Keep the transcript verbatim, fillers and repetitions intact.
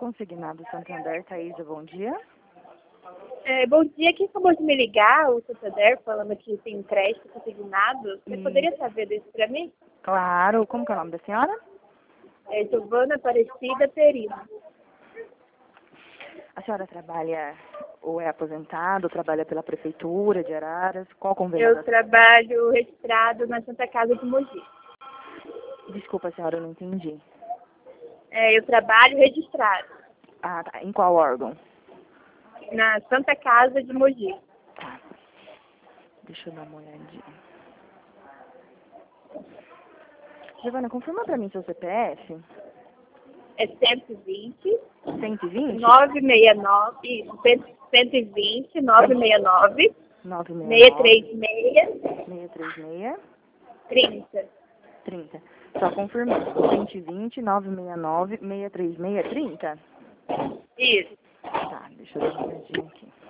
Consignado Santander, Thaísa, bom dia. É, bom dia, quem acabou de me ligar, o Santander, falando que tem um crédito consignado. Você Hum. poderia saber disso para mim? Claro, como que é o nome da senhora? É Giovana Aparecida Perino. A senhora trabalha ou é aposentada, ou trabalha pela Prefeitura de Araras? Qual convênio Eu da... trabalho registrado na Santa Casa de Mogi. Desculpa, senhora, eu não entendi. É, eu trabalho registrado Ah, tá. Em qual órgão? na Santa Casa de Mogi. Tá. Deixa eu dar uma olhadinha. Giovana, confirma pra mim seu C P F. É cento e vinte, cento e vinte? novecentos e sessenta e nove, isso, cento e vinte, novecentos e sessenta e nove, nove seis seiscentos e nove, trinta e seis, seis três seis, trinta. trinta. Só confirmando. cento e vinte, novecentos e sessenta e nove, seiscentos e trinta e seis, trinta? Isso. Tá, deixa eu dar uma olhadinha aqui.